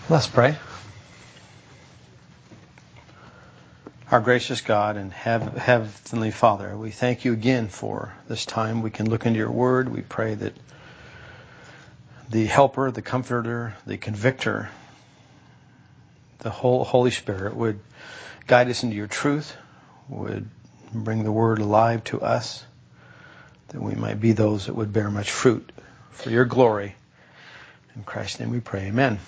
Let's pray. Our gracious God and Heavenly Father, we thank you again for this time. We can look into your word. We pray that the helper, the comforter, the convictor, the Holy Spirit would guide us into your truth, would bring the word alive to us, that we might be those that would bear much fruit for your glory. In Christ's name we pray, amen.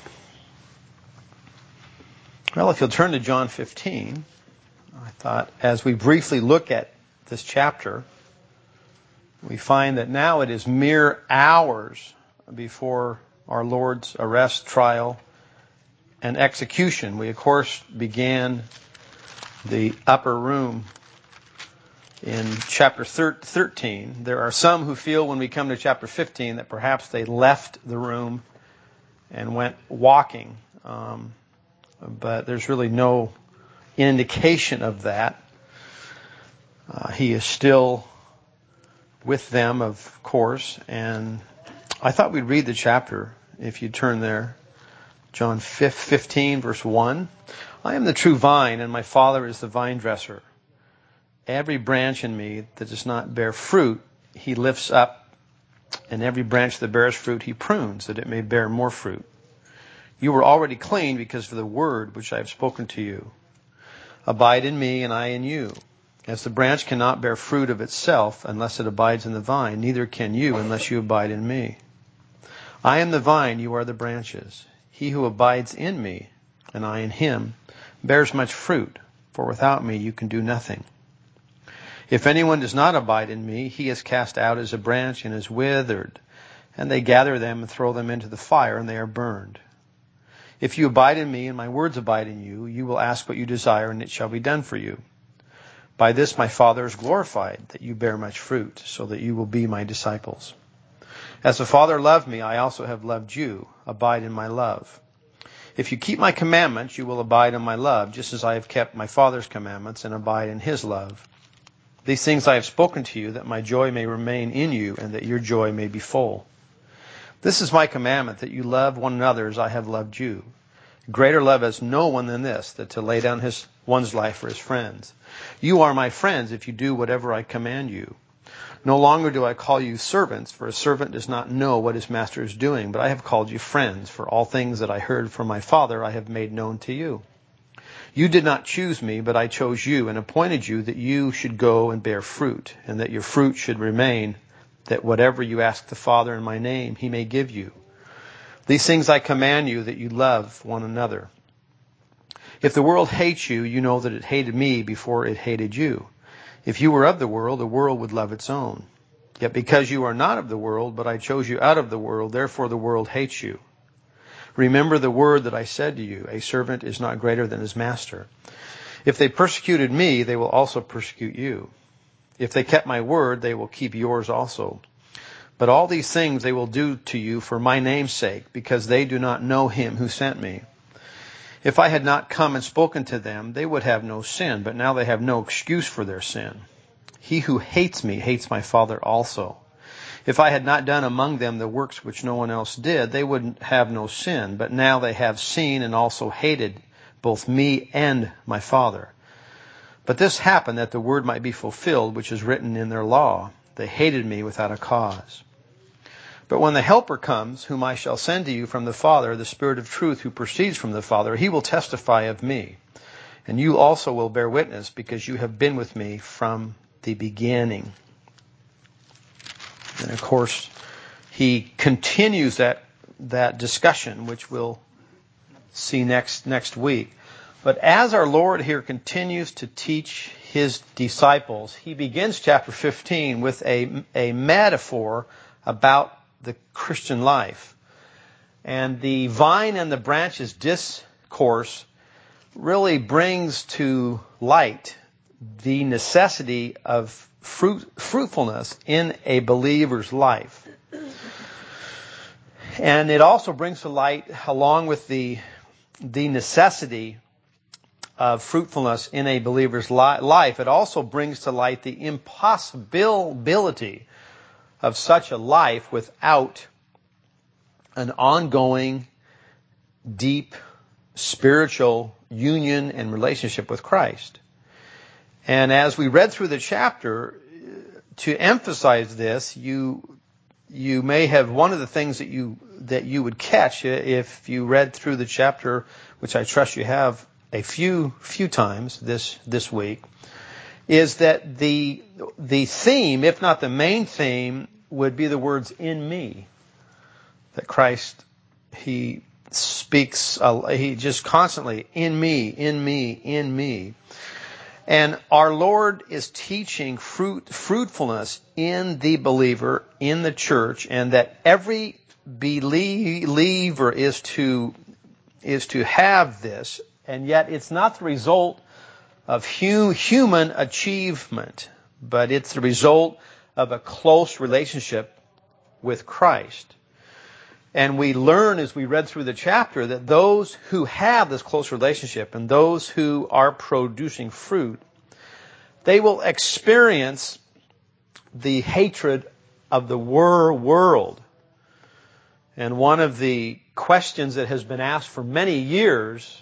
Well, if you'll turn to John 15, I thought as we briefly look at this chapter, we find that now it is mere hours before our Lord's arrest, trial, and execution. We, of course, began the upper room in chapter 13. There are some who feel when we come to chapter 15 that perhaps they left the room and went walking. But there's really no indication of that. He is still with them, of course, and I thought we'd read the chapter, if you turn there. John 15, verse 1. I am the true vine, and my Father is the vine dresser. Every branch in me that does not bear fruit, he lifts up, and every branch that bears fruit, he prunes, that it may bear more fruit. You were already clean because of the word which I have spoken to you. Abide in me, and I in you. As the branch cannot bear fruit of itself unless it abides in the vine, neither can you unless you abide in me. I am the vine, you are the branches. He who abides in me, and I in him, bears much fruit, for without me you can do nothing. If anyone does not abide in me, he is cast out as a branch and is withered, and they gather them and throw them into the fire, and they are burned. If you abide in me and my words abide in you, you will ask what you desire and it shall be done for you. By this my Father is glorified, that you bear much fruit, so that you will be my disciples. As the Father loved me, I also have loved you. Abide in my love. If you keep my commandments, you will abide in my love, just as I have kept my Father's commandments and abide in his love. These things I have spoken to you, that my joy may remain in you and that your joy may be full. This is my commandment, that you love one another as I have loved you. Greater love has no one than this, that to lay down one's life for his friends. You are my friends if you do whatever I command you. No longer do I call you servants, for a servant does not know what his master is doing, but I have called you friends, for all things that I heard from my Father I have made known to you. You did not choose me, but I chose you and appointed you that you should go and bear fruit, and that your fruit should remain, that whatever you ask the Father in my name, he may give you. These things I command you, that you love one another. If the world hates you, you know that it hated me before it hated you. If you were of the world would love its own. Yet because you are not of the world, but I chose you out of the world, therefore the world hates you. Remember the word that I said to you, a servant is not greater than his master. If they persecuted me, they will also persecute you. If they kept my word, they will keep yours also. But all these things they will do to you for my name's sake, because they do not know him who sent me. If I had not come and spoken to them, they would have no sin, but now they have no excuse for their sin. He who hates me hates my Father also. If I had not done among them the works which no one else did, they would have no sin, but now they have seen and also hated both me and my Father. But this happened that the word might be fulfilled, which is written in their law. They hated me without a cause. But when the Helper comes, whom I shall send to you from the Father, the Spirit of truth who proceeds from the Father, he will testify of me. And you also will bear witness, because you have been with me from the beginning. And of course, he continues that discussion, which we'll see next week. But as our Lord here continues to teach his disciples, he begins chapter 15 with a metaphor about the Christian life. And the vine and the branches discourse really brings to light the necessity of fruitfulness in a believer's life. And it also brings to light, along with the necessity of fruitfulness in a believer's life, it also brings to light the impossibility of such a life without an ongoing deep spiritual union and relationship with Christ. And as we read through the chapter, to emphasize this, you may have one of the things that you would catch if you read through the chapter, which I trust you have a few times this week, is that the theme, if not the main theme, would be the words "in me." That Christ, He speaks, He just constantly, "in me, in me, in me." And our Lord is teaching fruitfulness in the believer, in the church, and that every believer is to have this, and yet it's not the result of human achievement, but it's the result of a close relationship with Christ. And we learn as we read through the chapter that those who have this close relationship and those who are producing fruit, they will experience the hatred of the world. And one of the questions that has been asked for many years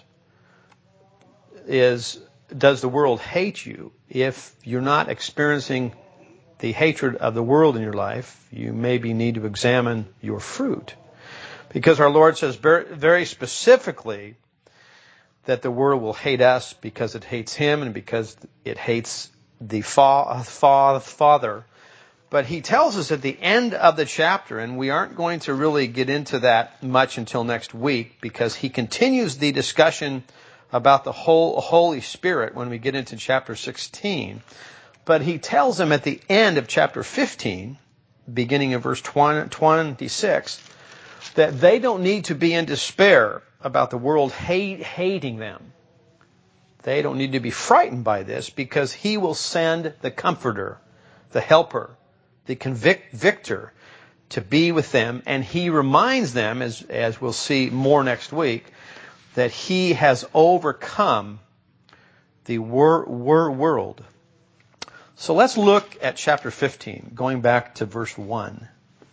is, does the world hate you? If you're not experiencing the hatred of the world in your life, you maybe need to examine your fruit. Because our Lord says very specifically that the world will hate us because it hates Him and because it hates the Father. But He tells us at the end of the chapter, and we aren't going to really get into that much until next week, because He continues the discussion about the Holy Spirit when we get into chapter 16. But He tells them at the end of chapter 15, beginning of verse 26, that they don't need to be in despair about the world hating them. They don't need to be frightened by this, because He will send the Comforter, the Helper, the Convictor to be with them. And He reminds them, as we'll see more next week, that He has overcome the world. So let's look at chapter 15, going back to verse 1.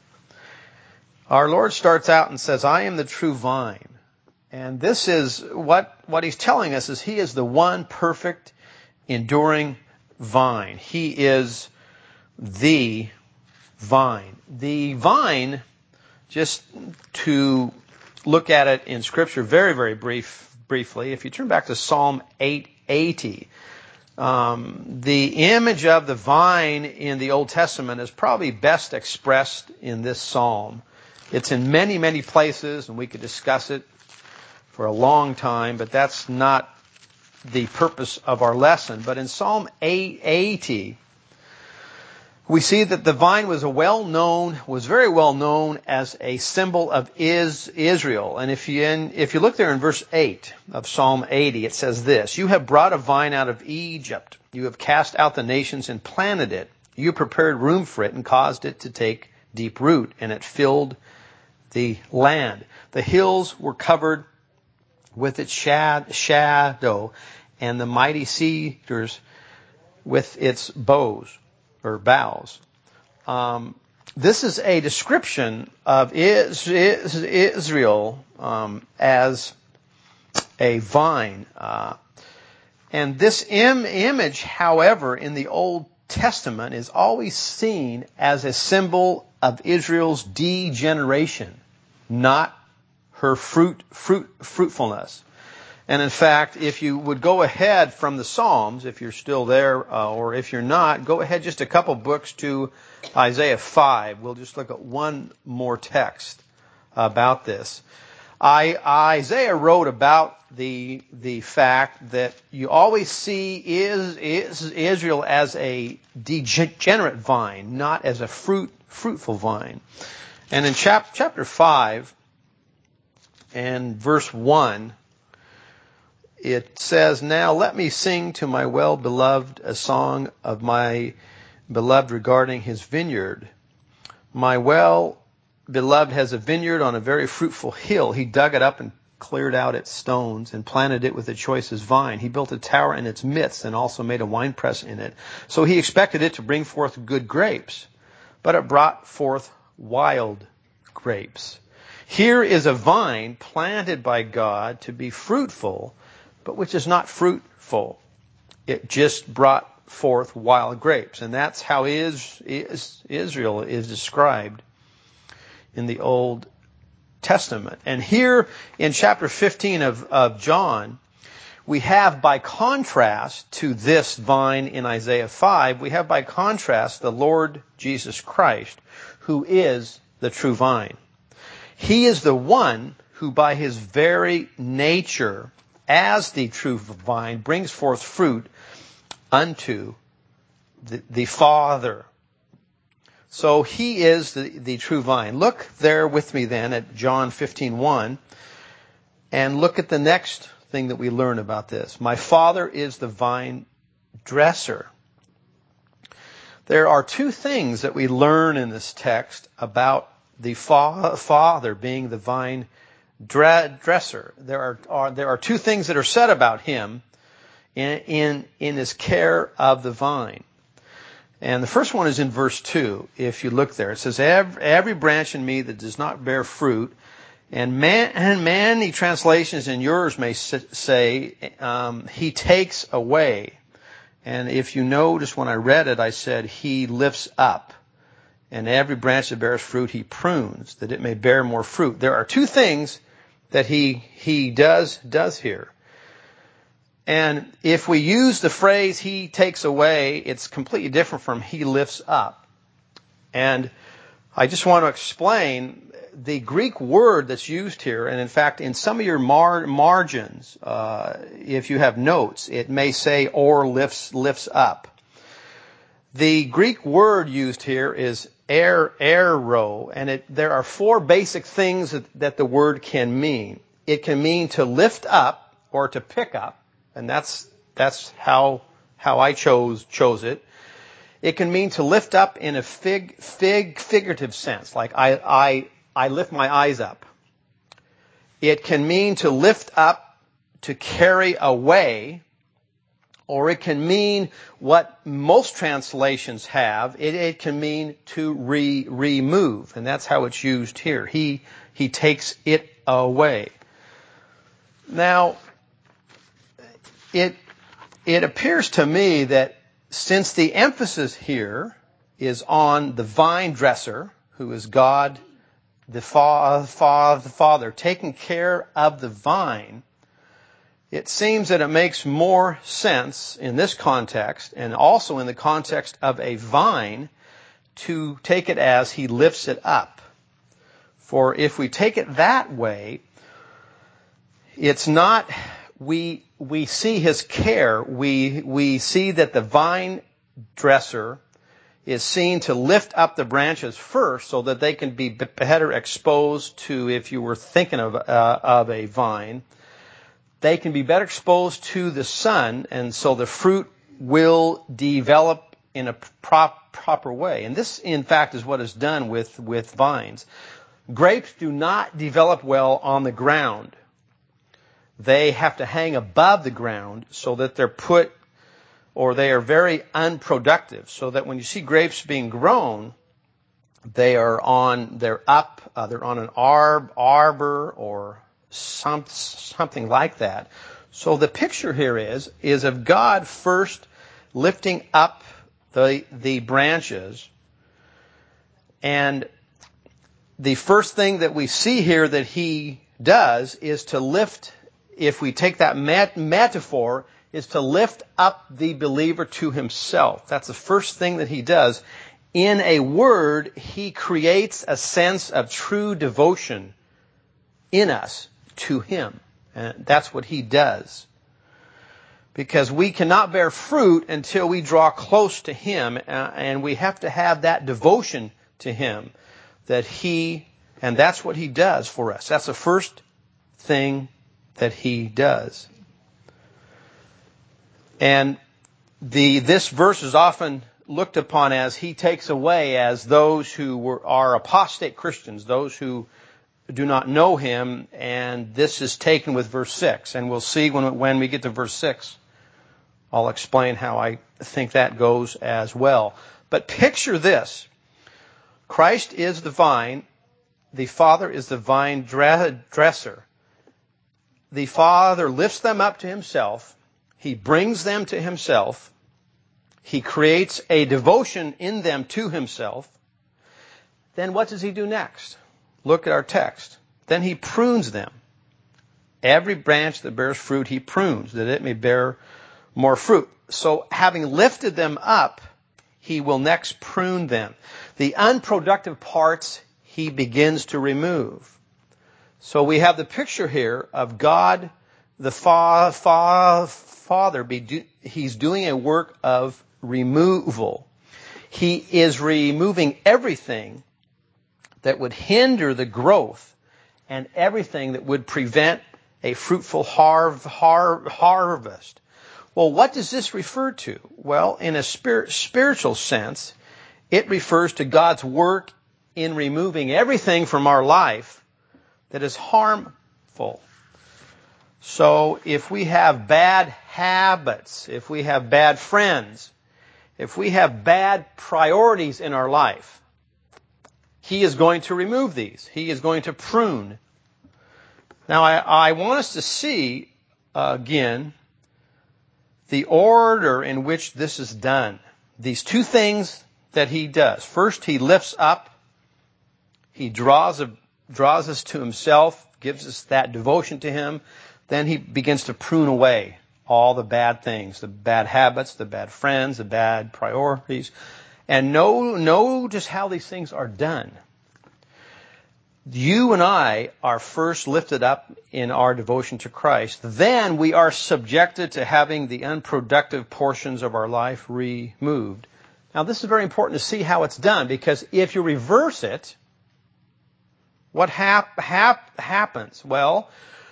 Our Lord starts out and says, "I am the true vine." And this is what He's telling us is He is the one perfect, enduring vine. He is the vine. The vine, just to look at it in Scripture very, very briefly, if you turn back to Psalm 880, the image of the vine in the Old Testament is probably best expressed in this psalm. It's in many, many places, and we could discuss it for a long time, but that's not the purpose of our lesson. But in Psalm 880, we see that the vine was very well known as a symbol of Israel. And if you look there in verse 8 of Psalm 80, it says this: "You have brought a vine out of Egypt. You have cast out the nations and planted it. You prepared room for it and caused it to take deep root, and it filled the land. The hills were covered with its shadow, and the mighty cedars with its boughs." This is a description of Israel as a vine. And this image, however, in the Old Testament is always seen as a symbol of Israel's degeneration, not her fruitfulness. And in fact, if you would go ahead from the Psalms, if you're still there, or if you're not, go ahead just a couple books to Isaiah 5. We'll just look at one more text about this. Isaiah wrote about the fact that you always see Israel as a degenerate vine, not as a fruitful vine. And in chapter 5 and verse 1, it says, "Now let me sing to my well-beloved a song of my beloved regarding his vineyard. My well-beloved has a vineyard on a very fruitful hill. He dug it up and cleared out its stones and planted it with the choicest vine. He built a tower in its midst and also made a winepress in it. So he expected it to bring forth good grapes, but it brought forth wild grapes. Here is a vine planted by God to be fruitful, but which is not fruitful. It just brought forth wild grapes. And that's how Israel is described in the Old Testament. And here in chapter 15 of John, we have, by contrast to this vine in Isaiah 5, we have by contrast the Lord Jesus Christ, who is the true vine. He is the one who by his very nature, as the true vine, brings forth fruit unto the Father. So he is the true vine. Look there with me then at John 15:1, and look at the next thing that we learn about this. My Father is the vine dresser. There are two things that we learn in this text about the Father being the vine dresser. There are two things that are said about him in his care of the vine. And the first one is in verse 2. If you look there, it says, every branch in me that does not bear fruit, and many translations in yours may say, he takes away. And if you notice when I read it, I said, he lifts up. And every branch that bears fruit, he prunes, that it may bear more fruit. There are two things that he does here. And if we use the phrase, he takes away, it's completely different from he lifts up. And I just want to explain the Greek word that's used here, and in fact, in some of your margins, if you have notes, it may say, or lifts up. The Greek word used here is airo, and there are four basic things that the word can mean. It can mean to lift up or to pick up, and that's how I chose it. It can mean to lift up in a figurative sense, like I lift my eyes up. It can mean to lift up, to carry away, or it can mean what most translations have. It can mean to remove, and that's how it's used here. He takes it away. Now, it appears to me that since the emphasis here is on the vine dresser, who is God, the Father, taking care of the vine, it seems that it makes more sense in this context, and also in the context of a vine, to take it as he lifts it up. For if we take it that way, it's not, we see his care, we see that the vine dresser is seen to lift up the branches first so that they can be better exposed to, if you were thinking of a vine, they can be better exposed to the sun, and so the fruit will develop in a proper way. And this, in fact, is what is done with vines. Grapes do not develop well on the ground. They have to hang above the ground so that they're put, or they are very unproductive, so that when you see grapes being grown, they're on an arbor or something like that. So the picture here is of God first lifting up the branches, and the first thing that we see here that he does is to lift, if we take that metaphor, is to lift up the believer to himself. That's the first thing that he does. In a word, he creates a sense of true devotion in us to him. And that's what he does. Because we cannot bear fruit until we draw close to him, and we have to have that devotion to him, and that's what he does for us. That's the first thing that he does. And this verse is often looked upon as he takes away, as those who are apostate Christians, those who do not know him, and this is taken with verse 6. And we'll see when we get to verse 6. I'll explain how I think that goes as well. But picture this. Christ is the vine. the Father is the vine dresser. The Father lifts them up to himself. He brings them to himself. He creates a devotion in them to himself. Then what does he do next? Look at our text. Then he prunes them. Every branch that bears fruit he prunes, that it may bear more fruit. So having lifted them up, he will next prune them. The unproductive parts he begins to remove. So we have the picture here of God, the Father, he's doing a work of removal. He is removing everything that would hinder the growth and everything that would prevent a fruitful harvest. Well, what does this refer to? Well, in a spiritual sense, it refers to God's work in removing everything from our life that is harmful. So if we have bad habits, if we have bad friends, if we have bad priorities in our life, he is going to remove these. He is going to prune. Now, I want us to see, again, the order in which this is done. These two things that he does. First, he lifts up. He draws us to himself, gives us that devotion to him. Then he begins to prune away all the bad things, the bad habits, the bad friends, the bad priorities. And know just how these things are done. You and I are first lifted up in our devotion to Christ. Then we are subjected to having the unproductive portions of our life removed. Now, this is very important to see how it's done, because if you reverse it, what happens? Well,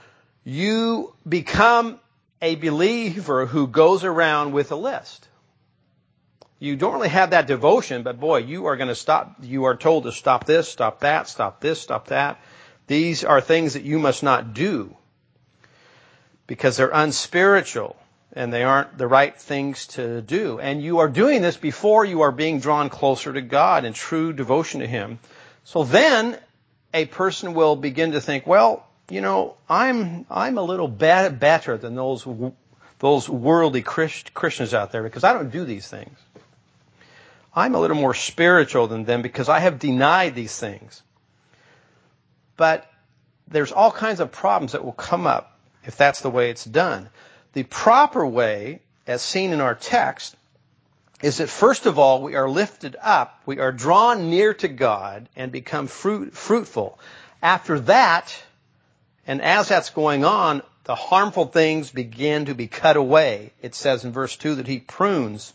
you become a believer who goes around with a list. You don't really have that devotion, but boy, you are going to stop. You are told to stop this, stop that, stop this, stop that. These are things that you must not do because they're unspiritual and they aren't the right things to do. And you are doing this before you are being drawn closer to God in true devotion to Him. So then a person will begin to think, well, you know, I'm a little better than those worldly Christians out there because I don't do these things. I'm a little more spiritual than them because I have denied these things. But there's all kinds of problems that will come up if that's the way it's done. The proper way, as seen in our text, is that first of all, we are lifted up, we are drawn near to God and become fruitful. After that, and as that's going on, the harmful things begin to be cut away. It says in verse 2 that He prunes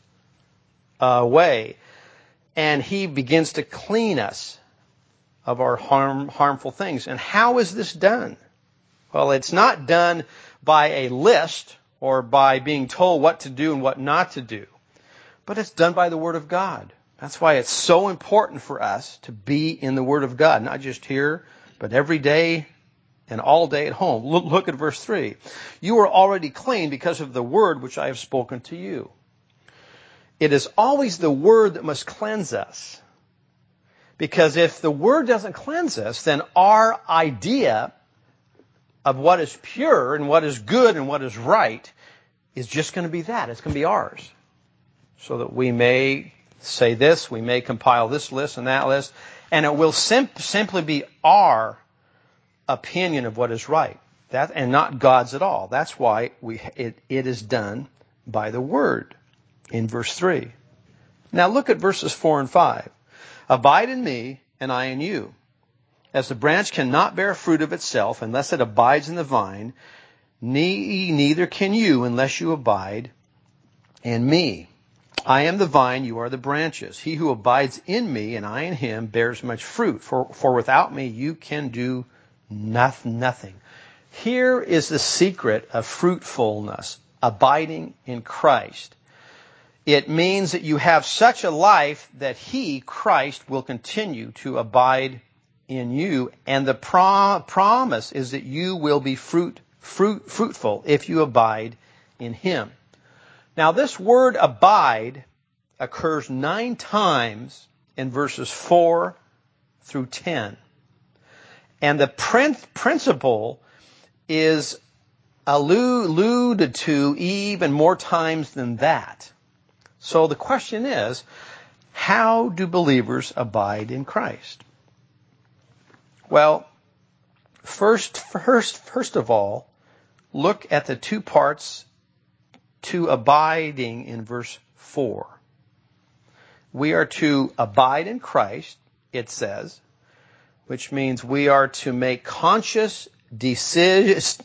away. And He begins to clean us of our harmful things. And how is this done? Well, it's not done by a list or by being told what to do and what not to do. But it's done by the Word of God. That's why it's so important for us to be in the Word of God. Not just here, but every day and all day at home. Look at verse 3. You are already clean because of the Word which I have spoken to you. It is always the Word that must cleanse us. Because if the Word doesn't cleanse us, then our idea of what is pure and what is good and what is right is just going to be that. It's going to be ours. So that we may say this, we may compile this list and that list, and it will simply be our opinion of what is right. That, and not God's at all. That's why it is done by the Word. In verse 3. Now look at verses 4 and 5. Abide in me, and I in you. As the branch cannot bear fruit of itself unless it abides in the vine, neither can you unless you abide in me. I am the vine, you are the branches. He who abides in me, and I in him, bears much fruit. For without me you can do nothing. Here is the secret of fruitfulness, abiding in Christ. It means that you have such a life that He, Christ, will continue to abide in you. And the promise is that you will be fruitful if you abide in Him. Now, this word abide occurs 9 times in verses 4 through 10. And the principle is alluded to even more times than that. So the question is, how do believers abide in Christ? Well, first of all, look at the two parts to abiding in verse 4. We are to abide in Christ, it says, which means we are to make conscious decisions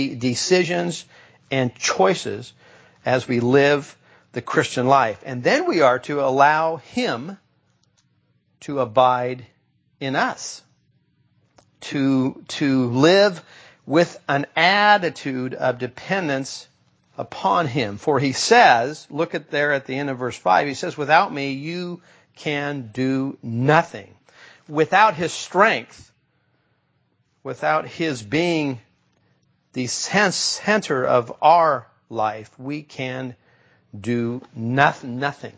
and choices as we live the Christian life. And then we are to allow Him to abide in us, to live with an attitude of dependence upon Him. For He says, look at there at the end of verse 5, He says, without me you can do nothing. Without His strength, without His being the center of our life, we can do nothing.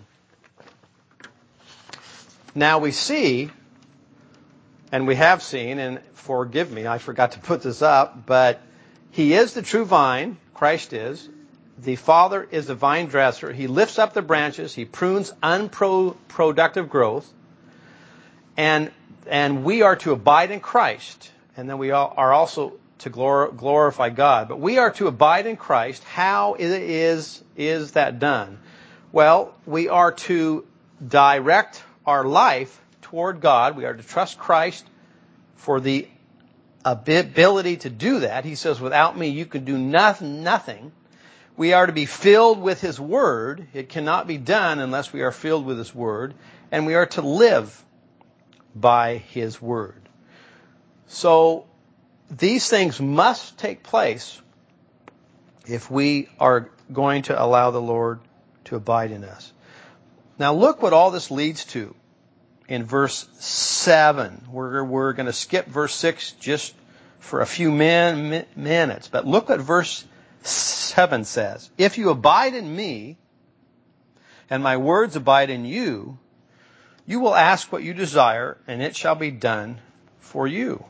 Now we see, and we have seen, and forgive me, I forgot to put this up, but He is the true vine, Christ is. The Father is the vine dresser. He lifts up the branches. He prunes unproductive growth. And we are to abide in Christ. And then we are also to glorify God. But we are to abide in Christ. How is that done? Well, we are to direct our life toward God. We are to trust Christ for the ability to do that. He says, without me you can do nothing. We are to be filled with His Word. It cannot be done unless we are filled with His Word. And we are to live by His Word. So these things must take place if we are going to allow the Lord to abide in us. Now look what all this leads to in verse 7. We're going to skip verse 6 just for a few minutes. But look what verse 7 says. If you abide in me, and my words abide in you, you will ask what you desire, and it shall be done for you.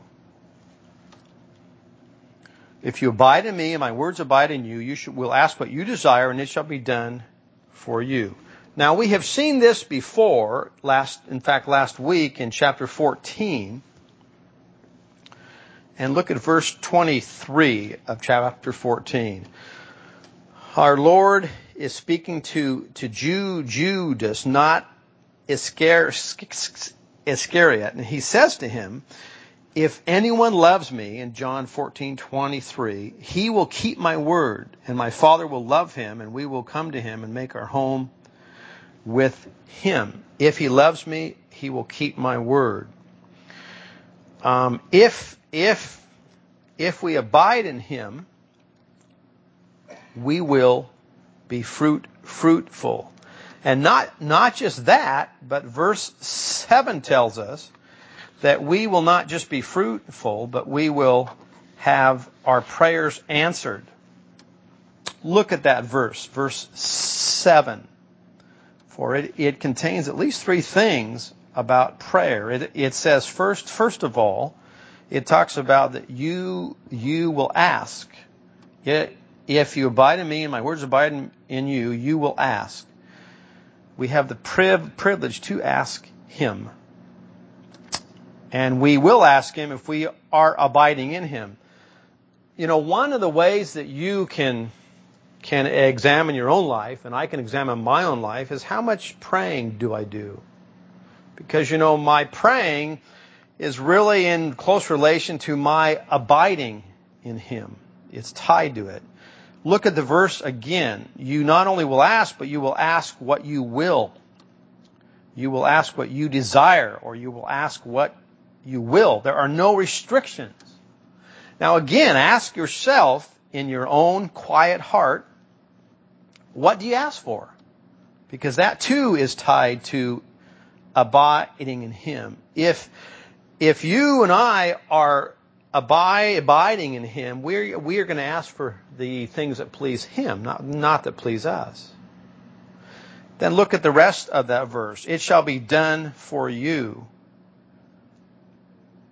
If you abide in me, and my words abide in you, you will ask what you desire, and it shall be done for you. Now, we have seen this before, last week in chapter 14. And look at verse 23 of chapter 14. Our Lord is speaking to Judas, not Iscariot. And He says to him, if anyone loves me, in John 14:23, he will keep my word, and my Father will love him, and we will come to him and make our home with him. If he loves me, he will keep my word. If we abide in Him, we will be fruitful. And not just that, but verse 7 tells us that we will not just be fruitful, but we will have our prayers answered. Look at that verse 7. For it contains at least three things about prayer. It says first of all, it talks about that you will ask. If you abide in me and my words abide in you, you will ask. We have the privilege to ask Him. And we will ask Him if we are abiding in Him. You know, one of the ways that you can examine your own life, and I can examine my own life, is how much praying do I do? Because, you know, my praying is really in close relation to my abiding in Him. It's tied to it. Look at the verse again. You not only will ask, but you will ask what you will. You will ask what you desire, or you will ask what you will. There are no restrictions. Now again, ask yourself in your own quiet heart, what do you ask for? Because that too is tied to abiding in Him. If you and I are abiding in Him, we are going to ask for the things that please Him, not that please us. Then look at the rest of that verse. It shall be done for you.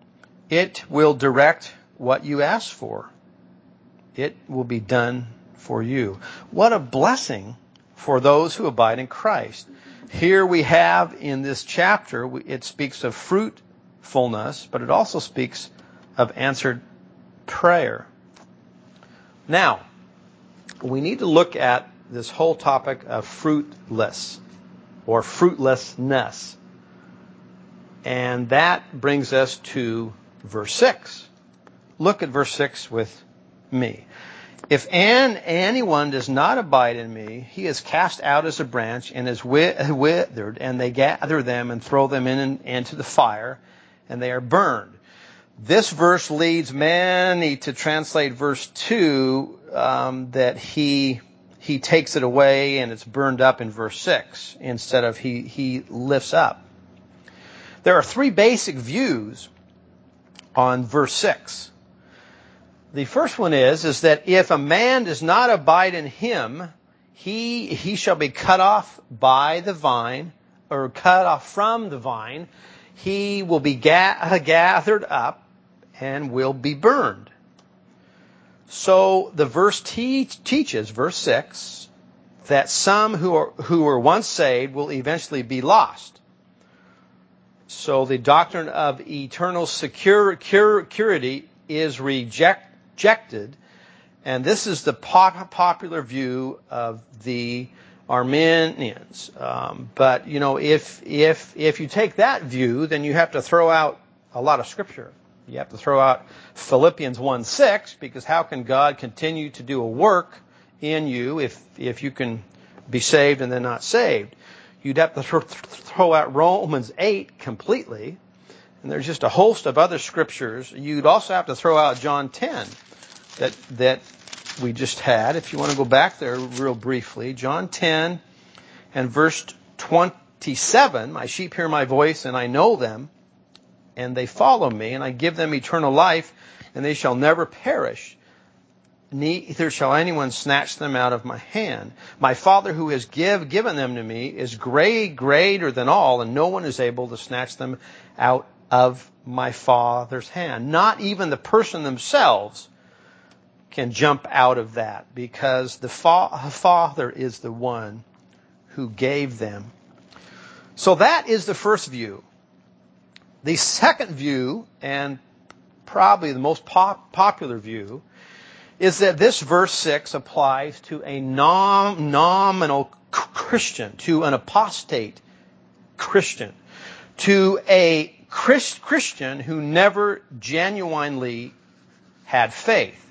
It will direct what you ask for. It will be done for you. What a blessing for those who abide in Christ. Here we have in this chapter, it speaks of fruitfulness, but it also speaks of answered prayer. Now, we need to look at this whole topic of fruitless or fruitlessness. And that brings us to verse 6. Look at verse 6 with me. If anyone does not abide in me, he is cast out as a branch and is withered, and they gather them and throw them into the fire, and they are burned. This verse leads many to translate verse 2 that he takes it away and it's burned up in verse 6 instead of he lifts up. There are three basic views on verse 6. The first one is that if a man does not abide in him, he shall be cut off by the vine, or cut off from the vine. He will be gathered up and will be burned. So the verse teaches, verse 6, that some who were once saved will eventually be lost. So the doctrine of eternal security is rejected, and this is the popular view of the Arminians. But if you take that view, then you have to throw out a lot of scripture. You have to throw out Philippians 1:6, because how can God continue to do a work in you if you can be saved and then not saved? You'd have to throw out Romans 8 completely. And there's just a host of other scriptures. You'd also have to throw out John 10 that we just had. If you want to go back there real briefly, John 10 and verse 27, my sheep hear my voice and I know them and they follow me, and I give them eternal life, and they shall never perish. Neither shall anyone snatch them out of my hand. My Father who has given them to me is greater than all, and no one is able to snatch them out of my Father's hand. Not even the person themselves can jump out of that, because the Father is the one who gave them. So that is the first view. The second view, and probably the most popular view, is that this verse 6 applies to a nominal Christian, to an apostate Christian, to a Christian who never genuinely had faith.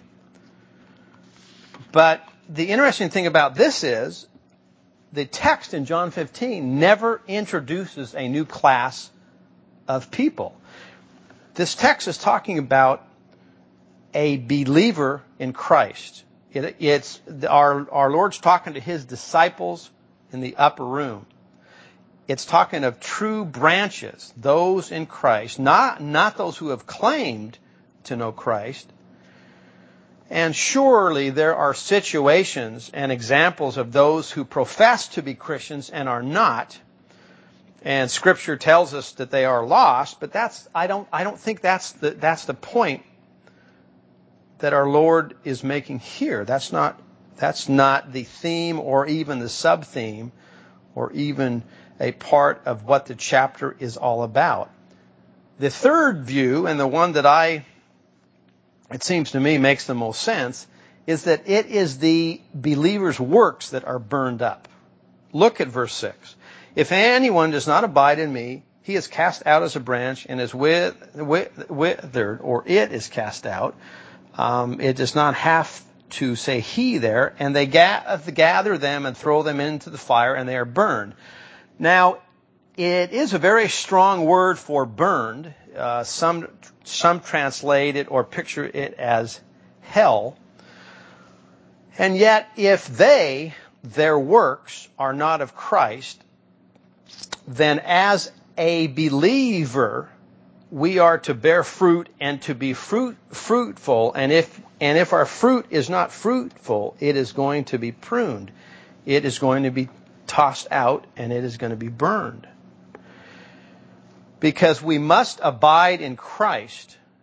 But the interesting thing about this is the text in John 15 never introduces a new class of people. This text is talking about a believer in Christ. It's our Lord's talking to his disciples in the upper room. It's talking of true branches, those in Christ, not those who have claimed to know Christ. And surely there are situations and examples of those who profess to be Christians and are not. And Scripture tells us that they are lost, but I don't think that's the point that our Lord is making here. That's not the theme or even the sub-theme or even a part of what the chapter is all about. The third view, and the one that it seems to me makes the most sense, is that it is the believer's works that are burned up. Look at verse 6. If anyone does not abide in me, he is cast out as a branch and is withered, or it is cast out. It does not have to say he there, and they gather them and throw them into the fire, and they are burned. Now, it is a very strong word for burned. Some translate it or picture it as hell. And yet, if their works are not of Christ, then as a believer, we are to bear fruit and to be fruitful. And if our fruit is not fruitful, it is going to be pruned. It is going to be tossed out, and it is going to be burned. Because we must abide in Christ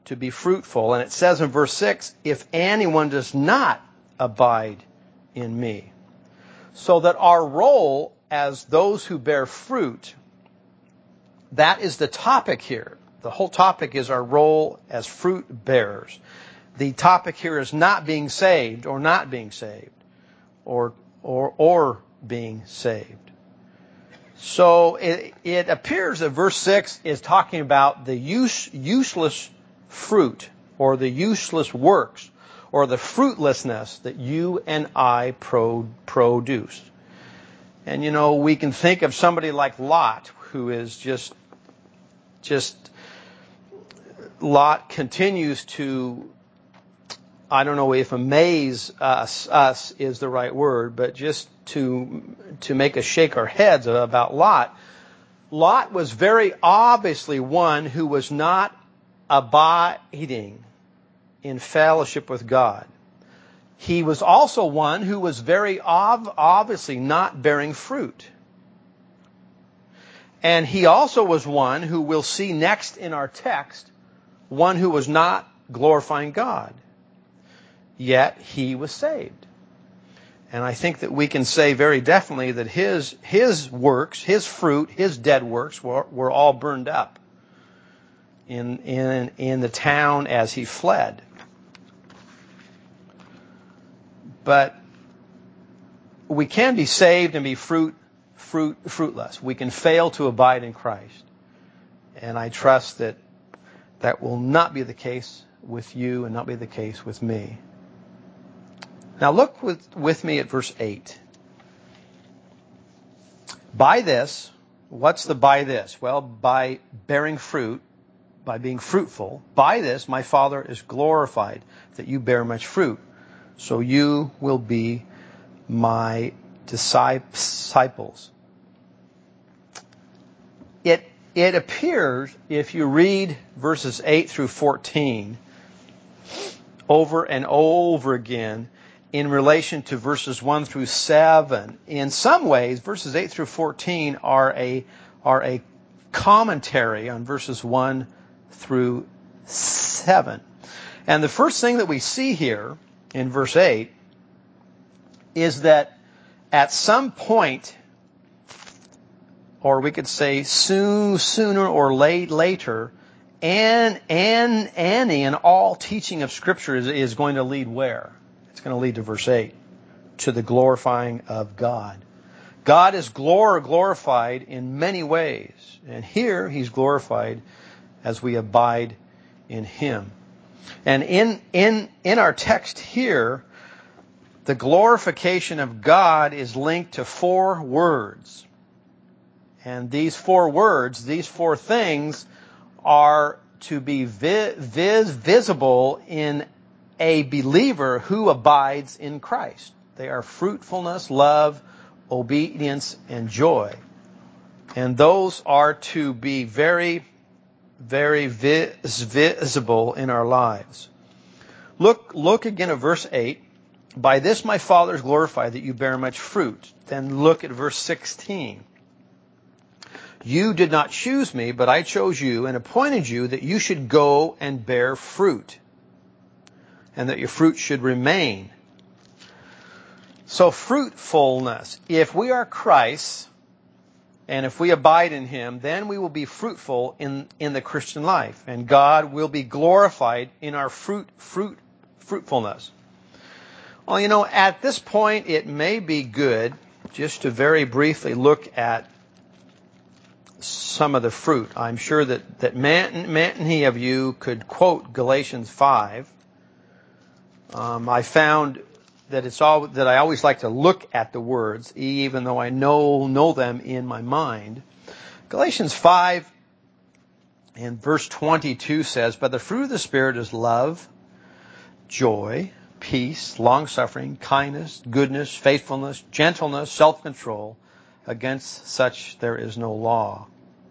to be fruitful. And it says in verse 6, if anyone does not abide in me. So that our role as those who bear fruit, that is the topic here. The whole topic is our role as fruit bearers. The topic here is not being saved or not being saved or being saved. So it appears that verse 6 is talking about the useless fruit or the useless works or the fruitlessness that you and I produce. And you know, we can think of somebody like Lot, who is just Lot continues to, I don't know if amaze us is the right word, but just to make us shake our heads about Lot. Lot was very obviously one who was not abiding in fellowship with God. He was also one who was very obviously not bearing fruit. And he also was one who we'll see next in our text, one who was not glorifying God. Yet he was saved. And I think that we can say very definitely that his works, his fruit, his dead works were all burned up in the town as he fled. But we can be saved and be fruitless. We can fail to abide in Christ. And I trust that that will not be the case with you and not be the case with me. Now look with me at verse 8. By this, what's the by this? Well, by bearing fruit, by being fruitful, by this my Father is glorified, that you bear much fruit. So you will be my disciples. It appears, if you read verses 8 through 14 over and over again in relation to verses 1 through 7, in some ways, verses 8 through 14 are a commentary on verses 1 through 7. And the first thing that we see here in verse 8 is that at some point, or we could say sooner or later, any and all teaching of Scripture is going to lead where? It's going to lead to verse 8, to the glorifying of God. God is glorified in many ways, and here He's glorified as we abide in Him. And in our text here, the glorification of God is linked to 4 words. And these 4 words, these 4 things, are to be visible in a believer who abides in Christ. They are fruitfulness, love, obedience, and joy. And those are to be very, very visible in our lives. Look again at verse 8. By this my Father is glorified, that you bear much fruit. Then look at verse 16. You did not choose me, but I chose you and appointed you that you should go and bear fruit, and that your fruit should remain. So fruitfulness. If we are Christ's, and if we abide in Him, then we will be fruitful in the Christian life. And God will be glorified in our fruitfulness. Well, you know, at this point, it may be good just to very briefly look at some of the fruit. I'm sure that many of you could quote Galatians 5. I found that I always like to look at the words, even though I know them in my mind. Galatians 5 and verse 22 says, "But the fruit of the Spirit is love, joy, peace, long-suffering, kindness, goodness, faithfulness, gentleness, self-control. Against such there is no law."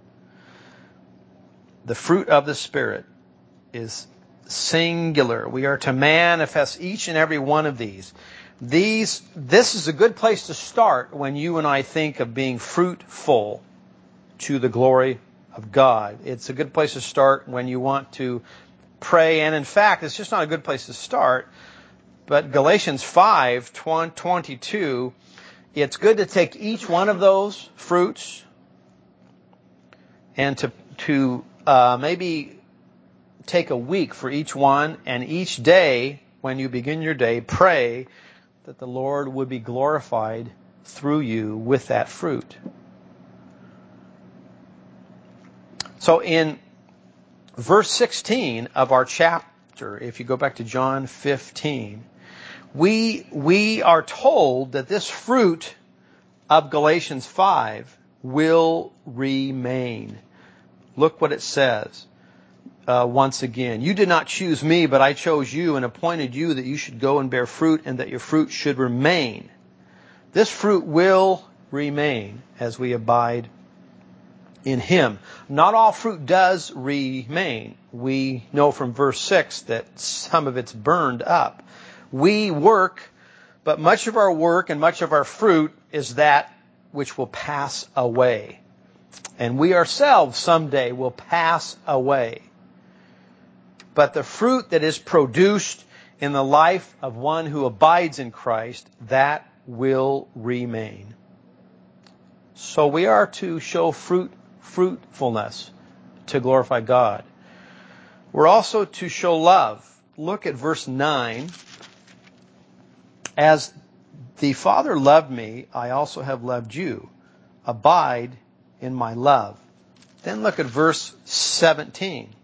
The fruit of the Spirit is singular. We are to manifest each and every one of these. This is a good place to start when you and I think of being fruitful to the glory of God. It's a good place to start when you want to pray. And in fact, it's just not a good place to start. But Galatians 5:22, it's good to take each one of those fruits and to maybe take a week for each one, and each day, when you begin your day, pray that the Lord would be glorified through you with that fruit. So in verse 16 of our chapter, if you go back to John 15, we are told that this fruit of Galatians 5 will remain. Look what it says once again. You did not choose me, but I chose you and appointed you that you should go and bear fruit and that your fruit should remain. This fruit will remain as we abide in Him. Not all fruit does remain. We know from verse 6 that some of it's burned up. We work, but much of our work and much of our fruit is that which will pass away. And we ourselves someday will pass away. But the fruit that is produced in the life of one who abides in Christ, that will remain. So we are to show fruitfulness to glorify God. We're also to show love. Look at verse 9. As the Father loved me, I also have loved you. Abide in my love. Then look at verse 17.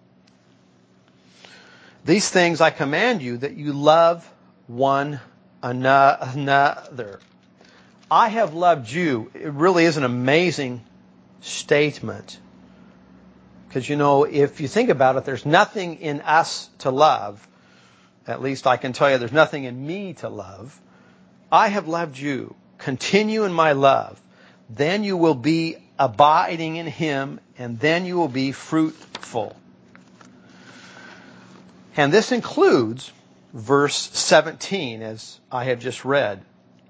These things I command you, that you love one another. I have loved you. It really is an amazing statement. Because, if you think about it, there's nothing in us to love. At least I can tell you there's nothing in me to love. I have loved you. Continue in my love. Then you will be abiding in Him, and then you will be fruitful. And this includes verse 17, as I have just read,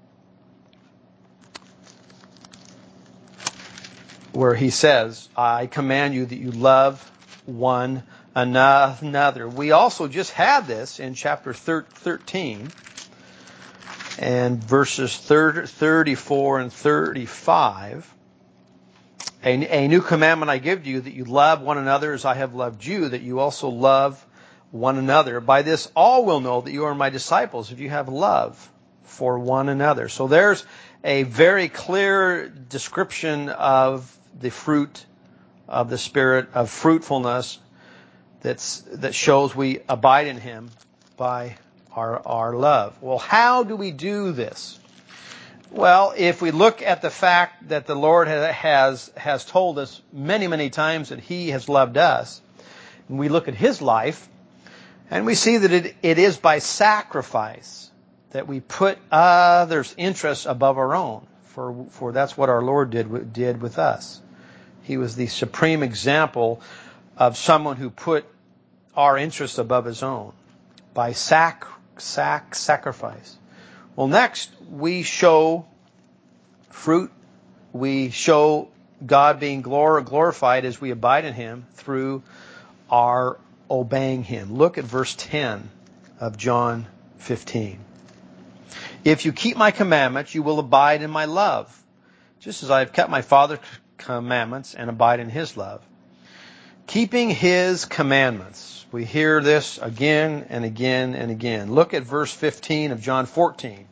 where he says, I command you that you love one another. We also just had this in chapter 13 and verses 34 and 35. A new commandment I give to you, that you love one another as I have loved you, that you also love one another. By this all will know that you are my disciples, if you have love for one another. So there's a very clear description of the fruit of the Spirit, of fruitfulness, that shows we abide in Him by our love. Well, how do we do this? Well, if we look at the fact that the Lord has told us many, many times that He has loved us, and we look at His life, and we see that it is by sacrifice that we put others' interests above our own. For that's what our Lord did with us. He was the supreme example of someone who put our interests above His own by sacrifice. Well, next we show fruit. We show God being glorified as we abide in Him through our obeying Him. Look at verse 10 of John 15. If you keep my commandments, you will abide in my love, just as I have kept my Father's commandments and abide in His love. Keeping His commandments. We hear this again and again and again. Look at verse 15 of John 14.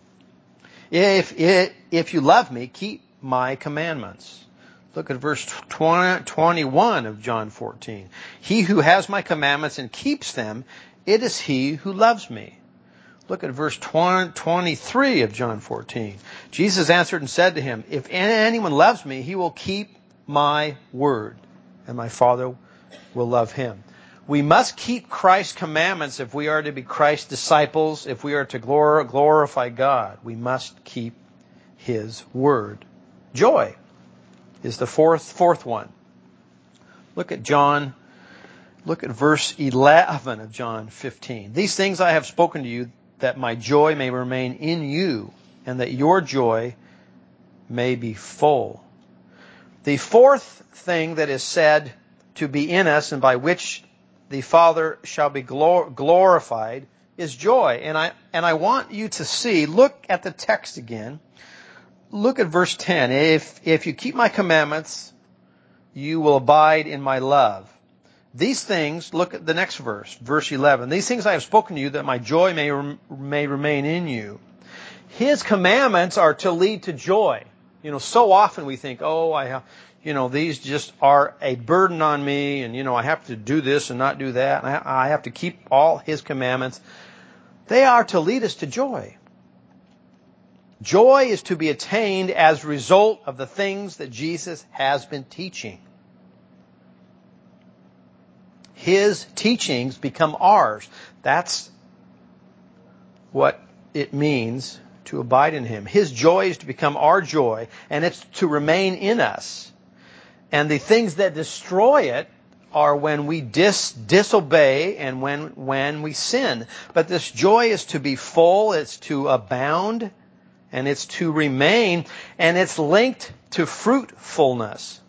If you love me, keep my commandments. Look at verse 21 of John 14. He who has my commandments and keeps them, it is he who loves me. Look at verse 23 of John 14. Jesus answered and said to him, if anyone loves me, he will keep my word, and my Father will love him. We must keep Christ's commandments if we are to be Christ's disciples, if we are to glorify God. We must keep His word. Joy is the fourth one. Look at verse 11 of John 15. These things I have spoken to you, that my joy may remain in you, and that your joy may be full. The fourth thing that is said to be in us, and by which the Father shall be glorified is joy. And I want you to see, look at the text again. Look at verse 10. If you keep my commandments, you will abide in my love. These things, look at the next verse, verse 11. These things I have spoken to you that my joy may remain in you. His commandments are to lead to joy. So often we think, these just are a burden on me, and, I have to do this and not do that, and I have to keep all His commandments. They are to lead us to joy. Joy is to be attained as a result of the things that Jesus has been teaching. His teachings become ours. That's what it means to abide in Him. His joy is to become our joy, and it's to remain in us. And the things that destroy it are when we disobey and when we sin. But this joy is to be full, it's to abound, and it's to remain, and it's linked to fruitfulness,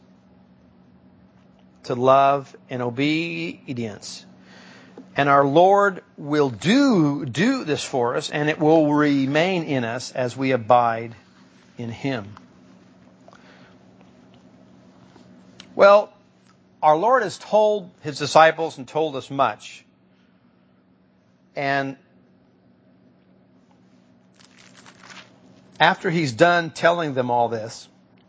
to love and obedience. And our Lord will do this for us, and it will remain in us as we abide in Him. Well, our Lord has told His disciples and told us much. And after He's done telling them all this,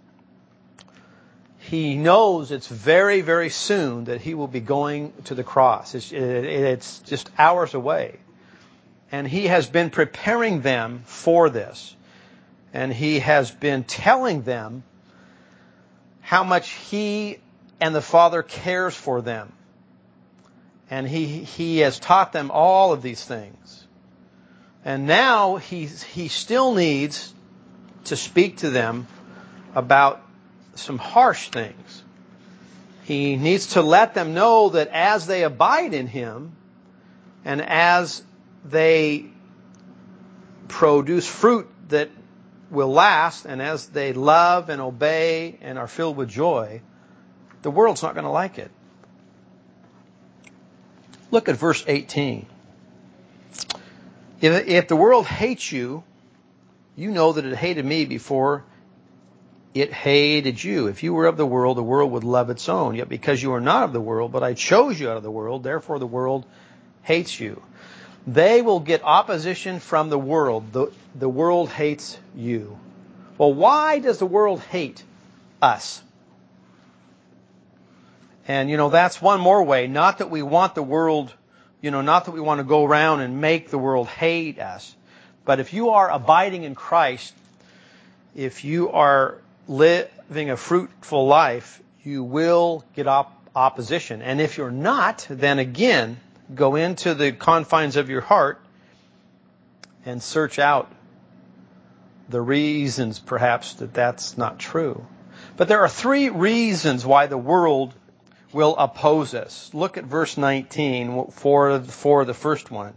He knows it's very, very soon that He will be going to the cross. It's just hours away. And He has been preparing them for this. And He has been telling them how much He and the Father cares for them. And He has taught them all of these things. And now He still needs to speak to them about some harsh things. He needs to let them know that as they abide in Him and as they produce fruit that will last, and as they love and obey and are filled with joy, the world's not going to like it. Look at verse 18. If the world hates you, you know that it hated me before it hated you. If you were of the world would love its own. Yet because you are not of the world, but I chose you out of the world, therefore the world hates you. They will get opposition from the world. The world hates you. Well, why does the world hate us? And, that's one more way. Not that we want the world, not that we want to go around and make the world hate us. But if you are abiding in Christ, if you are living a fruitful life, you will get opposition. And if you're not, then again, go into the confines of your heart and search out the reasons, perhaps, that that's not true. But there are 3 reasons why the world will oppose us. Look at verse 19 for the first one.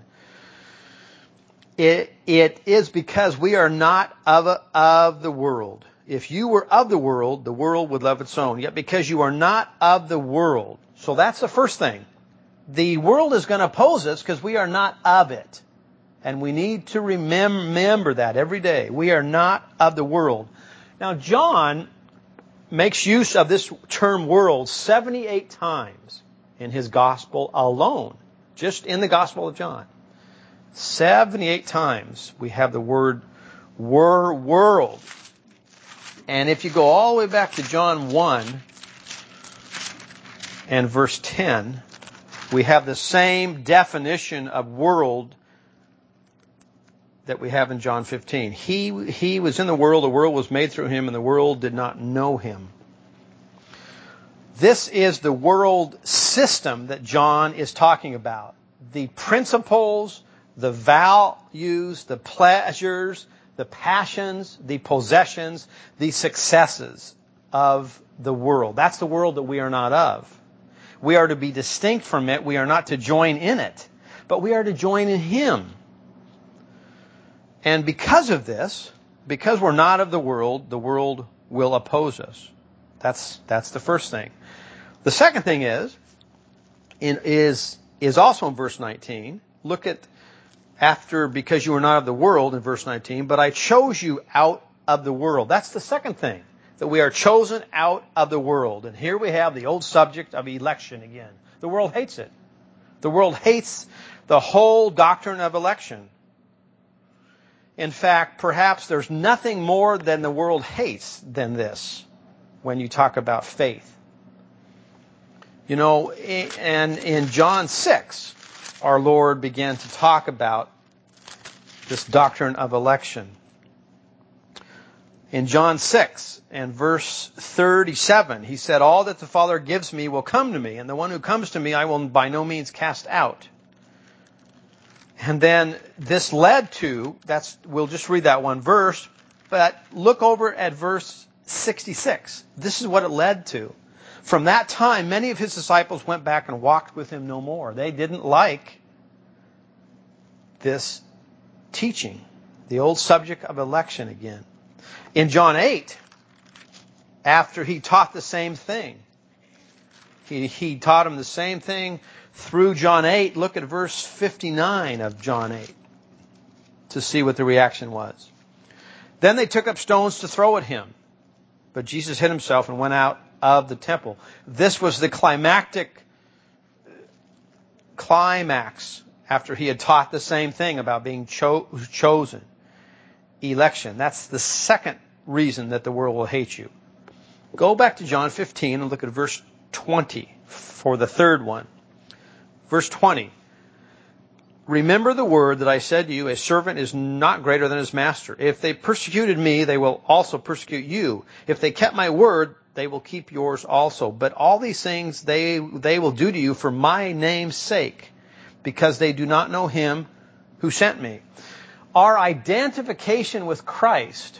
It is because we are not of the world. If you were of the world would love its own. Yet because you are not of the world. So that's the first thing. The world is going to oppose us because we are not of it. And we need to remember that every day. We are not of the world. Now, John makes use of this term world 78 times in his gospel alone. Just in the Gospel of John. 78 times we have the word world. And if you go all the way back to John 1 and verse 10, we have the same definition of world that we have in John 15. He was in the world was made through Him, and the world did not know Him. This is the world system that John is talking about. The principles, the values, the pleasures, the passions, the possessions, the successes of the world. That's the world that we are not of. We are to be distinct from it. We are not to join in it, but we are to join in Him. And because of this, because we're not of the world will oppose us. That's the first thing. The second thing is is also in verse 19. Look at after, because you are not of the world in verse 19, but I chose you out of the world. That's the second thing, that we are chosen out of the world. And here we have the old subject of election again. The world hates it. The world hates the whole doctrine of election. In fact, perhaps there's nothing more than the world hates than this when you talk about faith. You know, and in John 6, our Lord began to talk about this doctrine of election. In John 6 and verse 37, he said, all that the Father gives me will come to me, and the one who comes to me I will by no means cast out. And then this led to, we'll just read that one verse, but look over at verse 66. This is what it led to. From that time, many of his disciples went back and walked with him no more. They didn't like this teaching, the old subject of election again. In John 8, after he taught the same thing, he taught him the same thing through John 8. Look at verse 59 of John 8 to see what the reaction was. Then they took up stones to throw at him, but Jesus hid himself and went out of the temple. This was the climax after he had taught the same thing about being chosen, election. That's the second reason that the world will hate you. Go back to John 15 and look at verse 20 for the third one. Verse 20. Remember the word that I said to you, a servant is not greater than his master. If they persecuted me, they will also persecute you. If they kept my word, they will keep yours also. But all these things they will do to you for my name's sake, because they do not know him who sent me. Our identification with Christ,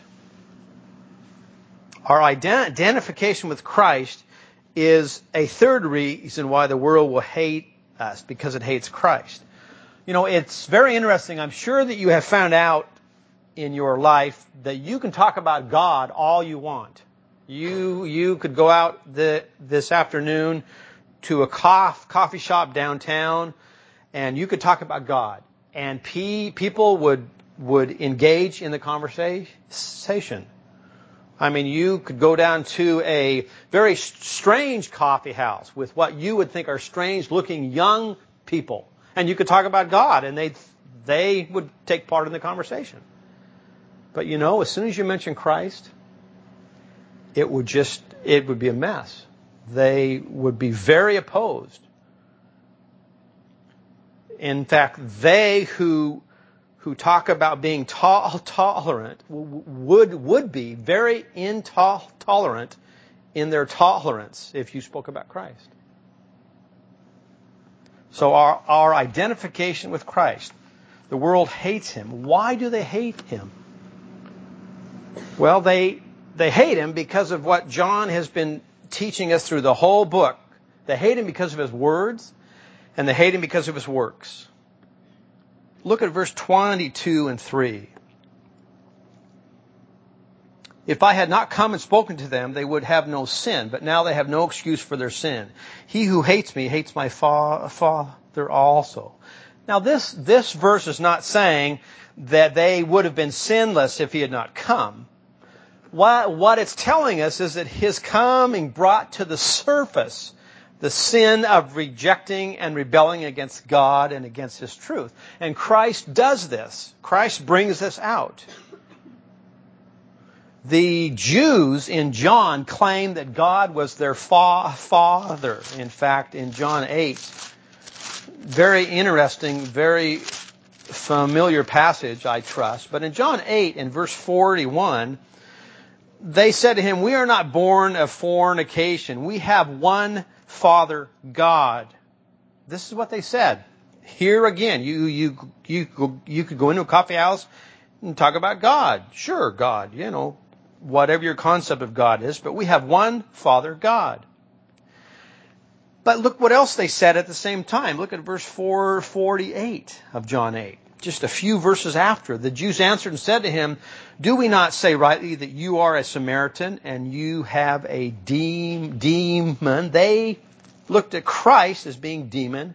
is a third reason why the world will hate us, because it hates Christ. You know, it's very interesting. I'm sure that you have found out in your life that you can talk about God all you want. You could go out this afternoon to a coffee shop downtown, and you could talk about God, and people would engage in the conversation. I mean, you could go down to a very strange coffee house with what you would think are strange-looking young people, and you could talk about God, and they would take part in the conversation. But you know, as soon as you mention Christ, it would be a mess. They would be very opposed. In fact, they who talk about being tolerant would be very intolerant in their tolerance if you spoke about Christ. So our identification with Christ, the world hates him. Why do they hate him? Well, they hate him because of what John has been teaching us through the whole book. They hate him because of his words, and they hate him because of his works. Look at verse 22 and 3. If I had not come and spoken to them, they would have no sin, but now they have no excuse for their sin. He who hates me hates my Father also. Now this verse is not saying that they would have been sinless if he had not come. What it's telling us is that his coming brought to the surface the sin of rejecting and rebelling against God and against his truth. And Christ does this. Christ brings this out. The Jews in John claimed that God was their father. In fact, in John 8, very interesting, very familiar passage, I trust. But in John 8, in verse 41, they said to him, we are not born of fornication. We have one Father, God. This is what they said. Here again, you could go into a coffee house and talk about God. Sure, God, you know, whatever your concept of God is, but we have one Father, God. But look what else they said at the same time. Look at verse 448 of John 8. Just a few verses after. The Jews answered and said to him, do we not say rightly that you are a Samaritan and you have a demon? They looked at Christ as being demon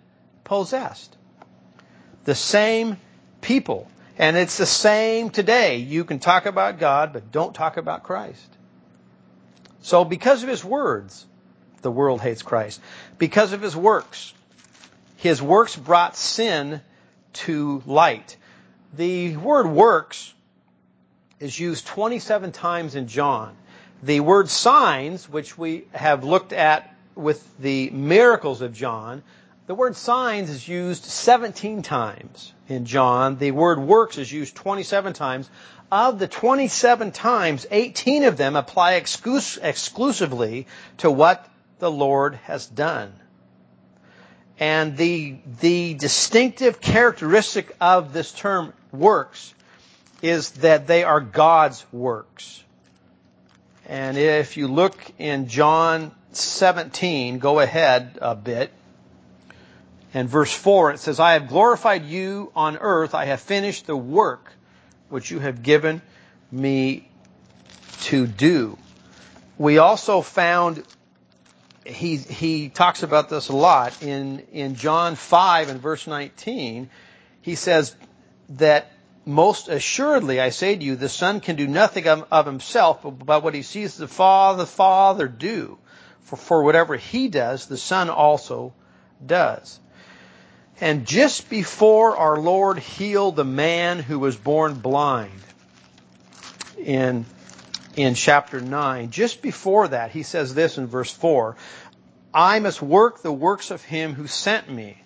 possessed. The same people. And it's the same today. You can talk about God, but don't talk about Christ. So because of his words, the world hates Christ. Because of his works brought sin to light. The word works is used 27 times in John. The word signs, which we have looked at with the miracles of John, the word signs is used 17 times in John. The word works is used 27 times. Of the 27 times, 18 of them apply exclusively to what the Lord has done. And the distinctive characteristic of this term works is that they are God's works. And if you look in John 17, go ahead a bit. And verse 4, it says, I have glorified you on earth. I have finished the work which you have given me to do. We also found, he talks about this a lot, in John 5 and verse 19, he says that most assuredly, I say to you, the Son can do nothing of himself, but what he sees the Father do. For whatever he does, the Son also does. And just before our Lord healed the man who was born blind in chapter 9, just before that, he says this in verse 4, I must work the works of him who sent me.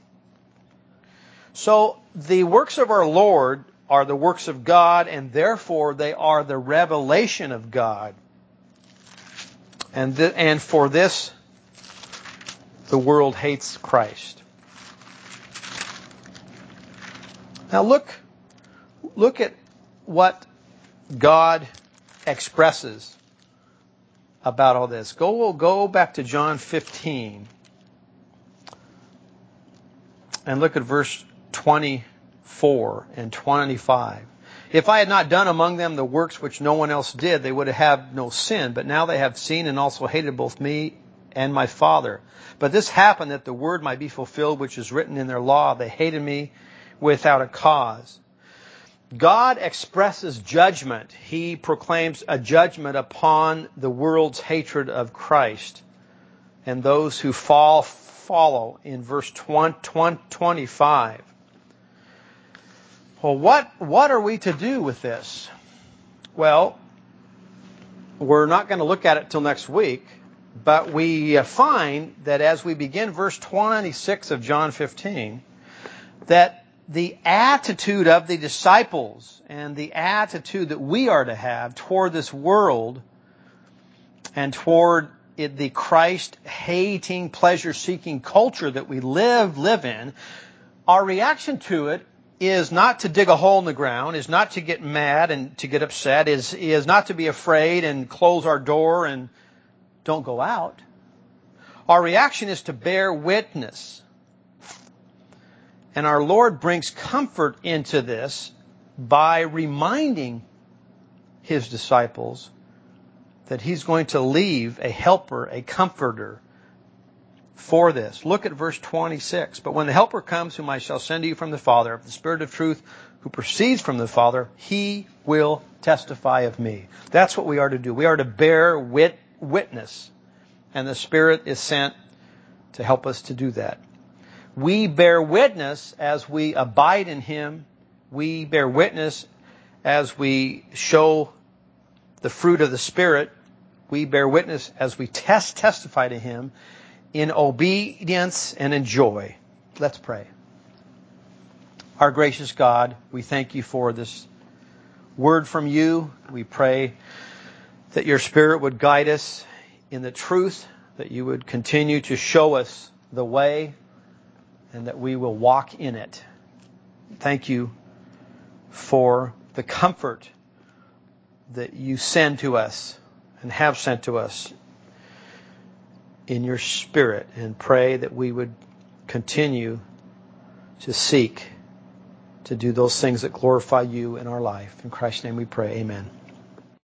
So the works of our Lord are the works of God, and therefore they are the revelation of God. And for this, the world hates Christ. Now look at what God expresses about all this. We'll go back to John 15 and look at verse 24 and 25. If I had not done among them the works which no one else did, they would have no sin. But now they have seen and also hated both me and my Father. But this happened that the word might be fulfilled, which is written in their law. They hated me without a cause. God expresses judgment. He proclaims a judgment upon the world's hatred of Christ and those who follow in verse 25. Well, what are we to do with this? Well, we're not going to look at it till next week, but we find that as we begin verse 26 of John 15, that the attitude of the disciples and the attitude that we are to have toward this world and toward the Christ-hating, pleasure-seeking culture that we live in, our reaction to it is not to dig a hole in the ground, is not to get mad and to get upset, is not to be afraid and close our door and don't go out. Our reaction is to bear witness. And our Lord brings comfort into this by reminding his disciples that he's going to leave a helper, a comforter for this. Look at verse 26. But when the helper comes, whom I shall send to you from the Father, the Spirit of truth who proceeds from the Father, he will testify of me. That's what we are to do. We are to bear witness. And the Spirit is sent to help us to do that. We bear witness as we abide in him. We bear witness as we show the fruit of the Spirit. We bear witness as we testify to him in obedience and in joy. Let's pray. Our gracious God, we thank you for this word from you. We pray that your Spirit would guide us in the truth, that you would continue to show us the way, and that we will walk in it. Thank you for the comfort that you send to us and have sent to us in your Spirit, and pray that we would continue to seek to do those things that glorify you in our life. In Christ's name we pray. Amen.